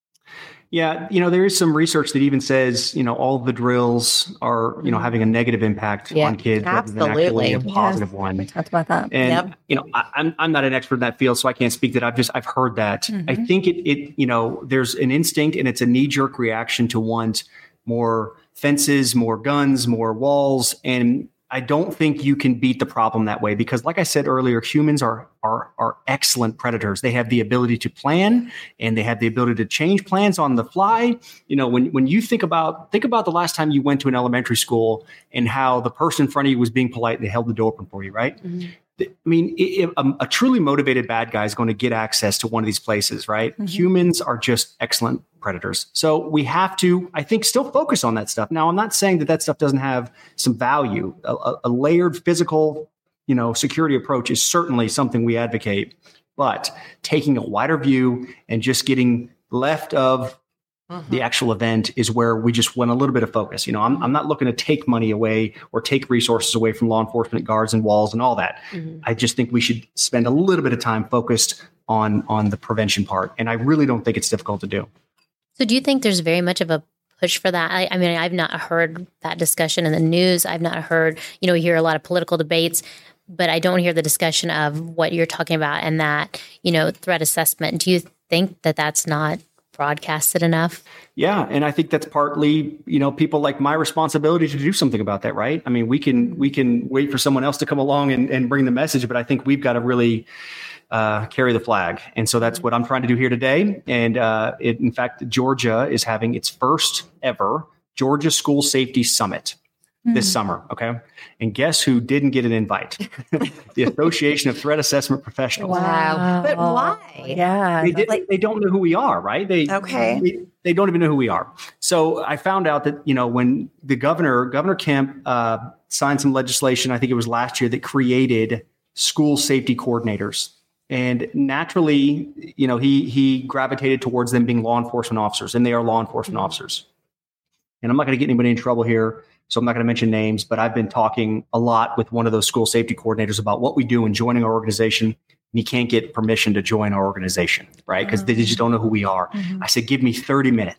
Yeah, you know, there is some research that even says, you know, all the drills are, you know, having a negative impact yeah, on kids
absolutely.
rather than actually a positive
yes.
one.
We talked about that.
And,
yep.
you know, I, I'm I'm not an expert in that field, so I can't speak that. I've just, I've heard that. Mm-hmm. I think it, it, you know, there's an instinct, and it's a knee-jerk reaction to want more fences, more guns, more walls. And I don't think you can beat the problem that way, because, like I said earlier, humans are are are excellent predators. They have the ability to plan, and they have the ability to change plans on the fly. You know, when when you think about think about the last time you went to an elementary school and how the person in front of you was being polite and they held the door open for you, right? Mm-hmm. I mean, it, a, a truly motivated bad guy is going to get access to one of these places, right? Mm-hmm. Humans are just excellent predators. So we have to, I think, still focus on that stuff. Now, I'm not saying that that stuff doesn't have some value. A, a layered physical, you know, security approach is certainly something we advocate, but taking a wider view and just getting left of Mm-hmm. the actual event is where we just want a little bit of focus. You know, I'm, I'm not looking to take money away or take resources away from law enforcement, guards and walls and all that. Mm-hmm. I just think we should spend a little bit of time focused on, on the prevention part. And I really don't think it's difficult to do.
So do you think there's very much of a push for that? I, I mean, I've not heard that discussion in the news. I've not heard, you know, you hear a lot of political debates, but I don't hear the discussion of what you're talking about and that, you know, threat assessment. Do you think that that's not broadcasted enough?
Yeah. And I think that's partly, you know, people like my responsibility to do something about that, right? I mean, we can we can wait for someone else to come along and, and bring the message, but I think we've got to really uh, carry the flag. And so that's what I'm trying to do here today. And uh, it, in fact, Georgia is having its first ever Georgia School Safety Summit this mm. summer. Okay. And guess who didn't get an invite? The Association of Threat Assessment Professionals.
Wow. But why?
Yeah.
They, did, like, they don't know who we are, right? They,
okay.
They, they don't even know who we are. So I found out that, you know, when the governor, Governor Kemp, uh, signed some legislation, I think it was last year, that created school safety coordinators. And naturally, you know, he, he gravitated towards them being law enforcement officers, and they are law enforcement mm-hmm. officers. And I'm not going to get anybody in trouble here, so I'm not going to mention names, but I've been talking a lot with one of those school safety coordinators about what we do in joining our organization. And he can't get permission to join our organization, right? Because mm-hmm. they just don't know who we are. Mm-hmm. I said, give me thirty minutes.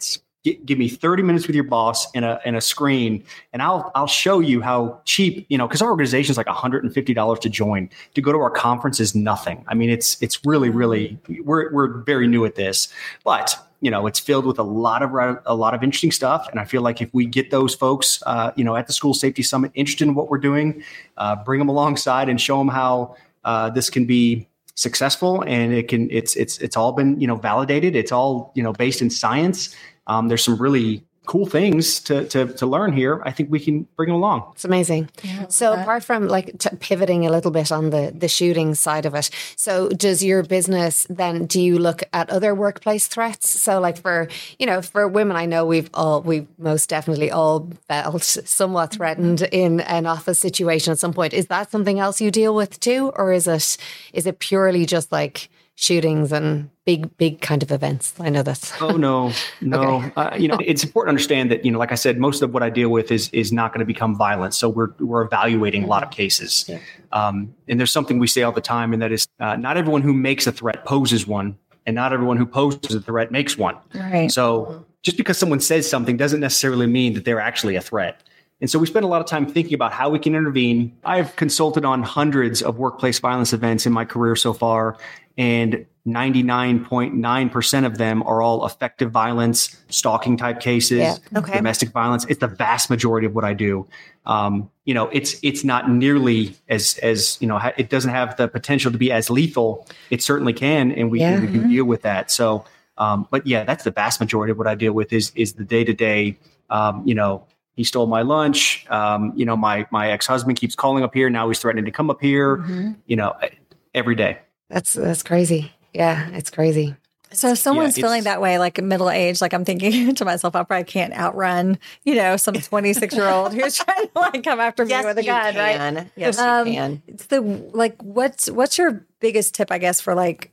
G- give me thirty minutes with your boss and a and a screen, and I'll I'll show you how cheap, you know, because our organization is like one hundred fifty dollars to join. To go to our conference is nothing. I mean, it's it's really really we're we're very new at this, but you know, it's filled with a lot of a lot of interesting stuff. And I feel like if we get those folks, uh, you know, at the School Safety Summit interested in what we're doing, uh, bring them alongside and show them how uh, this can be successful, and it can it's it's it's all been, you know, validated. It's all, you know, based in science. Um, there's some really cool things to, to to learn here. I think we can bring them along.
It's amazing. Yeah, so that. Apart from like t- pivoting a little bit on the, the shooting side of it, so does your business then, do you look at other workplace threats? So like for, you know, for women, I know we've all, we've most definitely all felt somewhat threatened in an office situation at some point. Is that something else you deal with too? Or is it, is it purely just like shootings and big, big kind of events? I know that's.
Oh, no, no. Okay. Uh, you know, it's important to understand that, you know, like I said, most of what I deal with is is not going to become violent. So we're we're evaluating mm-hmm. a lot of cases. Yeah. Um, and there's something we say all the time, and that is uh, not everyone who makes a threat poses one, and not everyone who poses a threat makes one.
Right.
So just because someone says something doesn't necessarily mean that they're actually a threat. And so we spend a lot of time thinking about how we can intervene. I've consulted on hundreds of workplace violence events in my career so far, and ninety-nine point nine percent of them are all effective violence, stalking type cases, yeah. okay. domestic violence. It's the vast majority of what I do. Um, you know, it's it's not nearly as, as you know, it doesn't have the potential to be as lethal. It certainly can, and we, yeah. we can deal with that. So, um, but yeah, that's the vast majority of what I deal with is is the day-to-day, um, you know, he stole my lunch. Um, you know, my my ex-husband keeps calling up here. Now he's threatening to come up here, mm-hmm. you know, every day.
That's that's crazy. Yeah, it's crazy.
So if someone's yeah, feeling that way, like middle age, like I'm thinking to myself, I probably can't outrun, you know, some twenty-six year old who's trying to like come after me
yes,
with a gun,
can.
right?
Yes,
um,
you can.
It's the like, what's what's your biggest tip, I guess, for like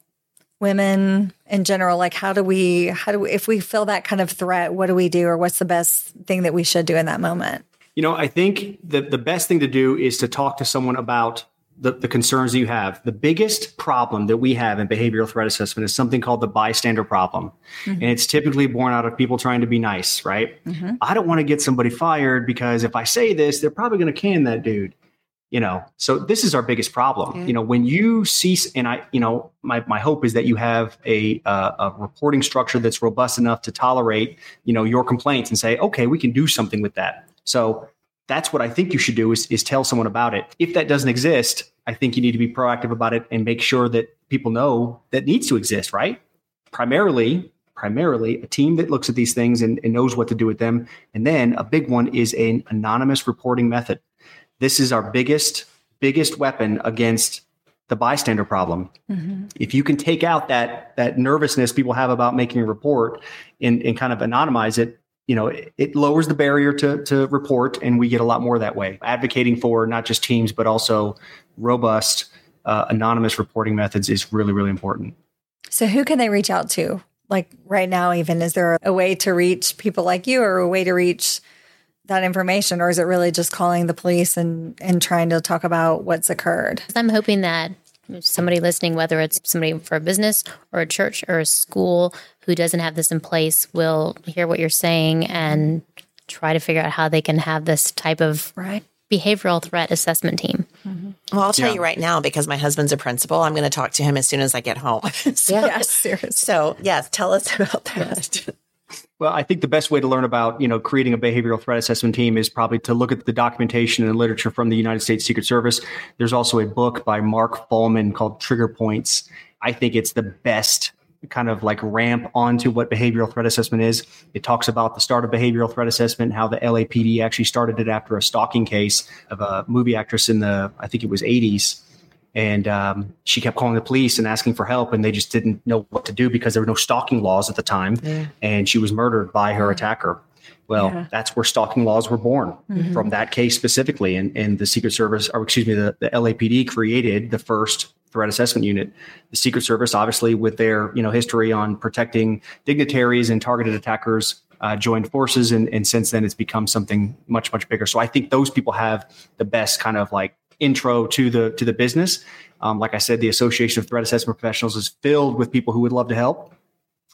women in general? Like, how do we, how do we, if we feel that kind of threat, what do we do, or what's the best thing that we should do in that moment?
You know, I think that the best thing to do is to talk to someone about The, the concerns that you have. The biggest problem that we have in behavioral threat assessment is something called the bystander problem. Mm-hmm. And it's typically born out of people trying to be nice, right? Mm-hmm. I don't want to get somebody fired because if I say this, they're probably going to can that dude. You know, so this is our biggest problem. Mm-hmm. You know, when you see, and I, you know, my, my hope is that you have a, uh, a reporting structure that's robust enough to tolerate, you know, your complaints and say, okay, we can do something with that. So that's what I think you should do is, is tell someone about it. If that doesn't exist, I think you need to be proactive about it and make sure that people know that needs to exist, right? Primarily, primarily a team that looks at these things and, and knows what to do with them. And then a big one is an anonymous reporting method. This is our biggest, biggest weapon against the bystander problem. Mm-hmm. If you can take out that, that nervousness people have about making a report and, and kind of anonymize it, you know, it, it lowers the barrier to, to report, and we get a lot more that way. Advocating for not just teams, but also robust, uh, anonymous reporting methods is really, really important.
So who can they reach out to? Like right now, even, is there a way to reach people like you, or a way to reach that information? Or is it really just calling the police and, and trying to talk about what's occurred?
I'm hoping that somebody listening, whether it's somebody for a business or a church or a school who doesn't have this in place, will hear what you're saying and try to figure out how they can have this type of
right.
behavioral threat assessment team.
Mm-hmm. Well, I'll tell yeah. you right now, because my husband's a principal, I'm going to talk to him as soon as I get home. so,
yeah, seriously.
So, yes, tell us about that.
Well, I think the best way to learn about, you know, creating a behavioral threat assessment team is probably to look at the documentation and literature from the United States Secret Service. There's also a book by Mark Fullman called Trigger Points. I think it's the best kind of like ramp onto what behavioral threat assessment is. It talks about the start of behavioral threat assessment, how the L A P D actually started it after a stalking case of a movie actress in the, I think it was eighties. And um, she kept calling the police and asking for help, and they just didn't know what to do because there were no stalking laws at the time. Yeah. And she was murdered by her attacker. Well, yeah. that's where stalking laws were born, mm-hmm. from that case specifically. And, and the Secret Service, or excuse me, the, the L A P D created the first threat assessment unit. The Secret Service, obviously, with their, you know, history on protecting dignitaries and targeted attackers, uh, joined forces. And, and since then, it's become something much, much bigger. So I think those people have the best kind of like intro to the to the business. Um, like I said, the Association of Threat Assessment Professionals is filled with people who would love to help.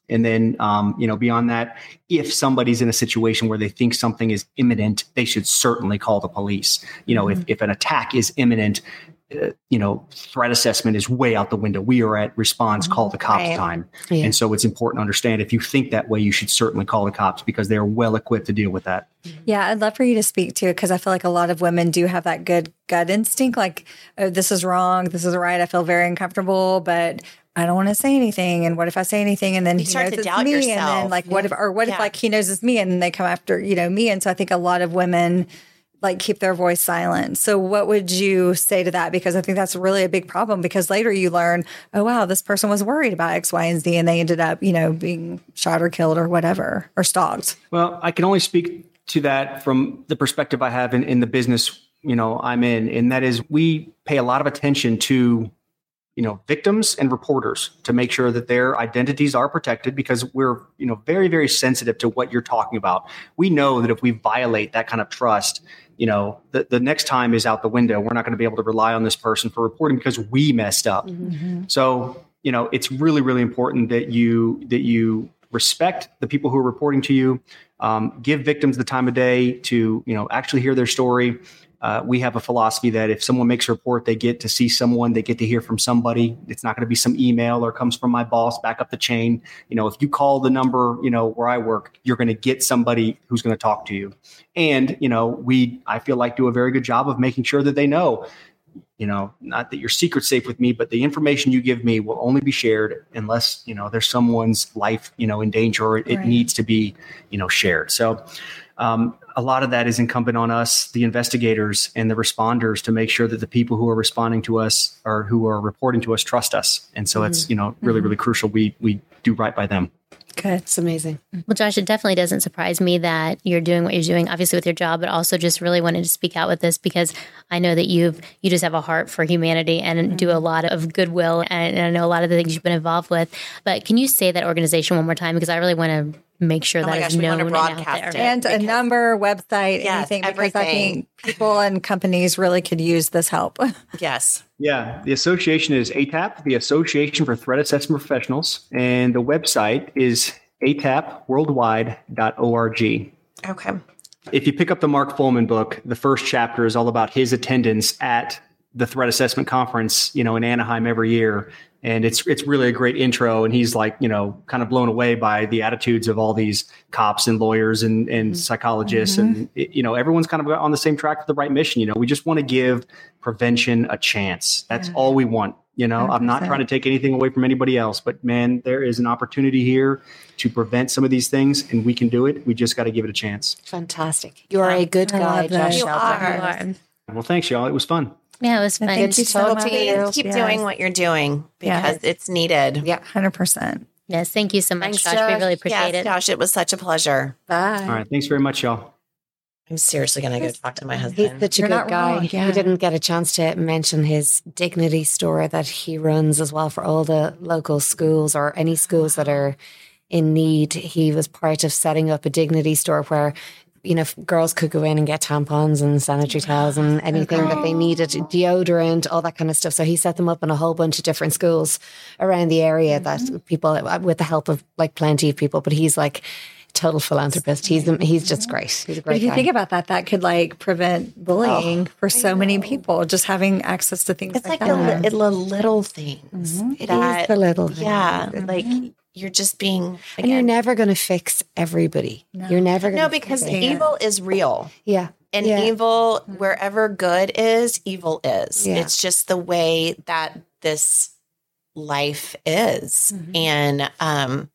And then, um, you know, beyond that, if somebody's in a situation where they think something is imminent, they should certainly call the police. You know, mm-hmm. if, if an attack is imminent, uh, you know, threat assessment is way out the window. We are at response, mm-hmm. call the cops right. time. Yeah. And so it's important to understand if you think that way, you should certainly call the cops because they're well equipped to deal with that.
Yeah, I'd love for you to speak to it because I feel like a lot of women do have that good gut instinct, like, oh, this is wrong, this is right. I feel very uncomfortable, but I don't want to say anything. And what if I say anything and then
you
he
start
knows
to
it's
doubt
me?
yourself.
And then like,
yeah.
what if, or what yeah. if like he knows it's me and then they come after, you know, me. And so I think a lot of women like keep their voice silent. So what would you say to that? Because I think that's really a big problem because later you learn, oh, wow, this person was worried about X, Y, and Z. And they ended up, you know, being shot or killed or whatever, or stalked.
Well, I can only speak to that from the perspective I have in, in the business, you know, I'm in. And that is we pay a lot of attention to you know, victims and reporters to make sure that their identities are protected because we're, you know, very, very sensitive to what you're talking about. We know that if we violate that kind of trust, you know, the, the next time is out the window. We're not going to be able to rely on this person for reporting because we messed up. Mm-hmm. So, you know, it's really, really important that you, that you respect the people who are reporting to you, um, give victims the time of day to, you know, actually hear their story. Uh, we have a philosophy that if someone makes a report, they get to see someone, they get to hear from somebody. It's not going to be some email or comes from my boss back up the chain. You know, if you call the number, you know, where I work, you're going to get somebody who's going to talk to you. And, you know, we, I feel like do a very good job of making sure that they know, you know, not that your secret's safe with me, but the information you give me will only be shared unless, you know, there's someone's life, you know, in danger or it, right. it needs to be, you know, shared. So, um, a lot of that is incumbent on us, the investigators and the responders, to make sure that the people who are responding to us or who are reporting to us trust us. And so mm-hmm. it's, you know, really, really crucial. We we do right by them.
Good.
It's amazing.
Well, Josh, it definitely doesn't surprise me that you're doing what you're doing, obviously with your job, but also just really wanted to speak out with this because I know that you've you just have a heart for humanity and mm-hmm. do a lot of goodwill. And I know a lot of the things you've been involved with. But can you say that organization one more time? Because I really want to make sure
oh
that
gosh,
is known and out
there.
It
and a number, website,
yes,
anything, because
everything.
I think people and companies really could use this help.
Yes.
Yeah. The association is A T A P, the Association for Threat Assessment Professionals. And the website is A T A P worldwide dot org.
Okay.
If you pick up the Mark Fullman book, the first chapter is all about his attendance at the threat assessment conference, you know, in Anaheim every year. And it's it's really a great intro. And he's like, you know, kind of blown away by the attitudes of all these cops and lawyers and, and mm-hmm. psychologists. Mm-hmm. And, it, you know, everyone's kind of on the same track with the right mission. You know, we just want to give prevention a chance. That's yeah. all we want. You know, one hundred percent. I'm not trying to take anything away from anybody else. But, man, there is an opportunity here to prevent some of these things. And we can do it. We just got to give it a chance.
Fantastic. You are a good guy, Josh.
You are.
You are.
Well, thanks, y'all. It was fun.
Yeah, it was fun.
Thank you so much.
Please keep
yes.
doing what you're doing because
yes.
it's needed.
Yeah,
one hundred percent.
Yes, thank you so much,
Thanks,
Josh.
Josh.
We really appreciate
yes,
it.
Josh, it was such a pleasure.
Bye.
All right. Thanks very much, y'all.
I'm seriously going to go talk to my
He's
husband.
such a
You're
good
not
guy.
wrong, yeah.
We didn't get a chance to mention his Dignity store that he runs as well for all the local schools or any schools that are in need. He was part of setting up a Dignity store where, you know, girls could go in and get tampons and sanitary towels and anything okay. that they needed, deodorant, all that kind of stuff. So he set them up in a whole bunch of different schools around the area mm-hmm. that people, with the help of like plenty of people, but he's like total philanthropist. He's he's just great. He's a great
But if you
guy.
think about that, that could like prevent bullying oh, for so many people, just having access to things
it's
like,
like,
that.
the, the little things.
Mm-hmm. It
that,
is the little things.
Yeah. Mm-hmm. Like you're just being, again,
and you're never going to fix everybody. No. You're never going to
No, because evil is real.
Yeah.
And
yeah.
evil, wherever good is, evil is.
Yeah.
It's just the way that this life is. Mm-hmm. And um,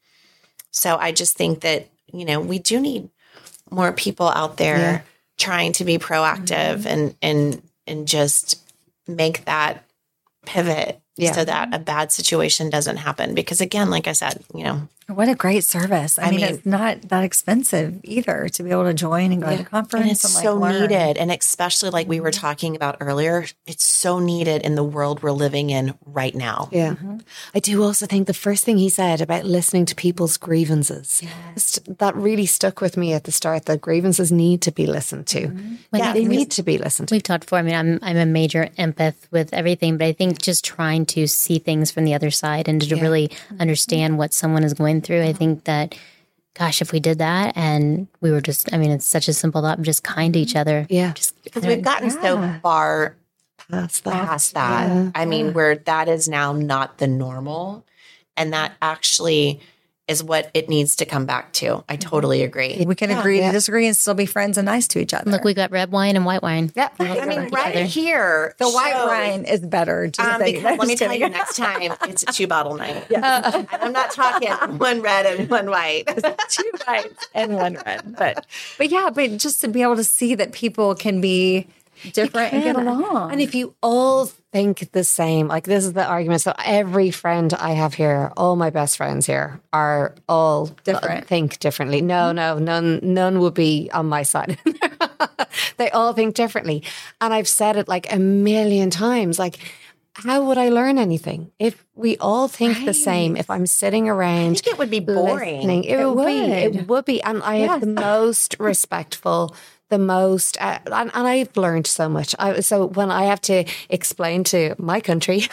so I just think that, you know, we do need more people out there yeah. trying to be proactive mm-hmm. and, and, and just make that pivot yeah. so that a bad situation doesn't happen. Because again, like I said, you know,
what a great service. I, I mean, mean, it's not that expensive either to be able to join and go yeah. to the conference.
And it's
and like
so
learn.
needed. And especially like we were talking about earlier, it's so needed in the world we're living in right now.
Yeah. Mm-hmm. I do also think the first thing he said about listening to people's grievances, yes. that really stuck with me at the start, that grievances need to be listened to. Mm-hmm. Yeah, they need to be listened to.
We've talked before. I mean, I'm, I'm a major empath with everything, but I think just trying to see things from the other side and to
yeah.
really understand what someone is going going through. I think that, gosh, if we did that and we were just, I mean, it's such a simple thought, but just kind to each other.
Yeah.
Just
Because we've gotten
Yeah.
so far
Past that.
past that.
Yeah.
I mean, where that is now not the normal. And that actually is what it needs to come back to. I totally agree.
We can agree to disagree and still be friends and nice to each other.
look, we got red wine and white wine.
Yeah.
I mean, right here.
the white
shows-
wine is better. Just
Um,
so you
because
know.
let me
Just
tell you,
kidding.
next time it's a two bottle night. And I'm not talking one red and one white.
two whites and one red. But but yeah, but just to be able to see that people can be different and get along.
And if you all think the same, like this is the argument. So every friend I have here, all my best friends here are all
Different.
think differently. No, no, none, none would be on my side. They all think differently. And I've said it like a million times, like, how would I learn anything if we all think the same? If I'm sitting around,
I think it would be boring.
listening, it,
It
would be.
would.
It would be. And I have the most respectful, the most, uh, and, and I've learned so much. I, so when I have to explain to my country,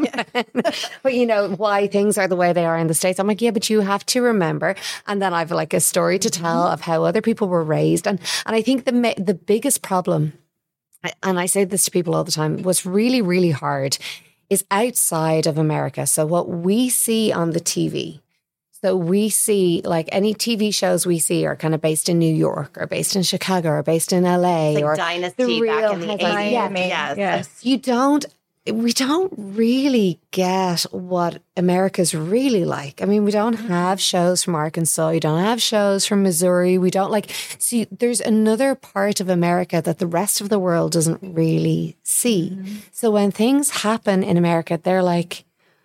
but you know, why things are the way they are in the States, I'm like, yeah, but you have to remember. And then I've like a story to tell of how other people were raised. And, and I think the, ma- the biggest problem, and I say this to people all the time, what's really, really hard is outside of America. So what we see on the T V, so we see like any T V shows we see are kind of based in New York or based in Chicago or based in L A
Like
or
Dynasty
the
back
real
in the
headline.
eighties.
Yeah.
Miami.
Yes.
Yes.
You don't, we don't really get what America's really like. I mean, we don't have shows from Arkansas. You don't have shows from Missouri. We don't like, see, there's another part of America that the rest of the world doesn't really see.
Mm-hmm.
So when things happen in America, they're like,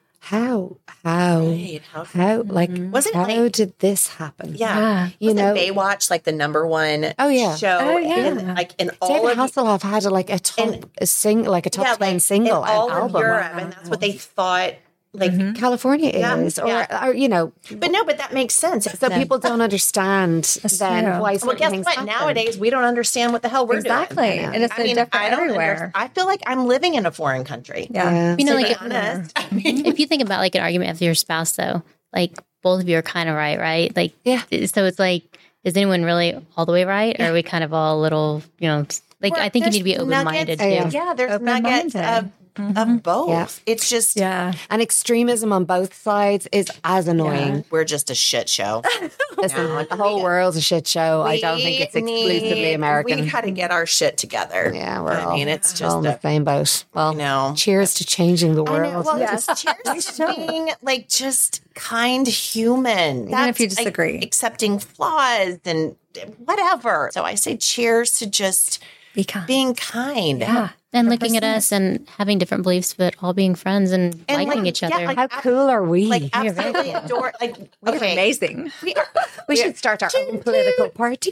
how, how,
Right, how-
how, like,
Wasn't it
how
like-
did this happen?
Yeah.
You
Wasn't
know,
Baywatch like the number one
Oh, yeah.
show
Oh, yeah.
in like in all
David
of
Hasselhoff had a, like a top,
And-
a sing, like a top
yeah,
ten
like,
single
in all
and
of
album.
Europe, and that's what they thought. Like,
California
Yeah,
is, or,
yeah.
or you know,
but no, but that makes sense.
so people don't understand then
true.
why
well,
certain
guess
things
what?
happen.
Nowadays, we don't understand what the hell we're
Exactly.
doing.
And it's
I mean,
different
I don't
everywhere.
understand. I feel like I'm living in a foreign country.
Yeah.
You know,
To
like
be
if,
honest, I mean,
if you think about like an argument with your spouse, though, like both of you are kind of right, right? Like,
Yeah.
So it's like, is anyone really all the way right, or are we kind of all a little, you know, like
Well,
I think you need to be
there's
open minded
nuggets-
too.
Yeah, there's
Open-minded.
nuggets of, of both.
Yeah.
It's just
Yeah.
And extremism on both sides is as annoying.
we're just a shit show.
Listen,
No,
the whole world's a shit show. I don't think it's
We
exclusively
need-
American.
We got to get our shit together.
yeah, we're
I
all,
mean, it's
all
just
in the
a,
same boat. Well,
know.
cheers to changing the
I
world.
know. Well,
Yes.
just cheers to being like just kind human.
Even if you
That's,
disagree.
like, accepting flaws and whatever. So I say cheers to just
Be kind.
being kind.
Yeah.
And looking at us and having different beliefs, but all being friends and,
And,
liking
like,
each
yeah,
other.
like,
How cool are we?
Like absolutely adore. Like
We're
okay,
amazing.
we are.
we should start our own political party.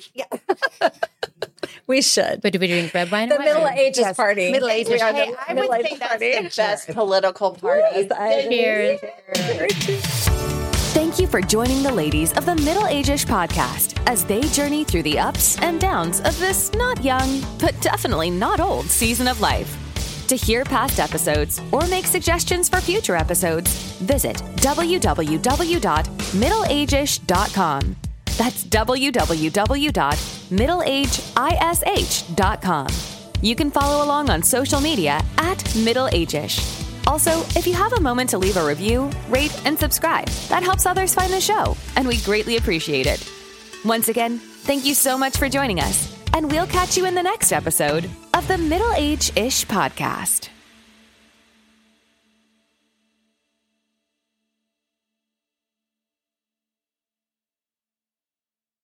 We should.
but do we drink red wine?
The
or white
Middle
wine?
Ages
Yes,
party.
Middle Ages.
We are
Hey,
the
I
Middle
would say
Ages
that's
party.
the best political party.
Cheers.
Thank you for joining the ladies of the Middle Age-ish podcast as they journey through the ups and downs of this not young, but definitely not old season of life. To hear past episodes or make suggestions for future episodes, visit w w w dot middle age ish dot com. That's w w w dot middle age ish dot com. You can follow along on social media at Middle Age-ish. Also, if you have a moment to leave a review, rate, and subscribe, that helps others find the show, and we greatly appreciate it. Once again, thank you so much for joining us, and we'll catch you in the next episode of the Middle Age-ish podcast.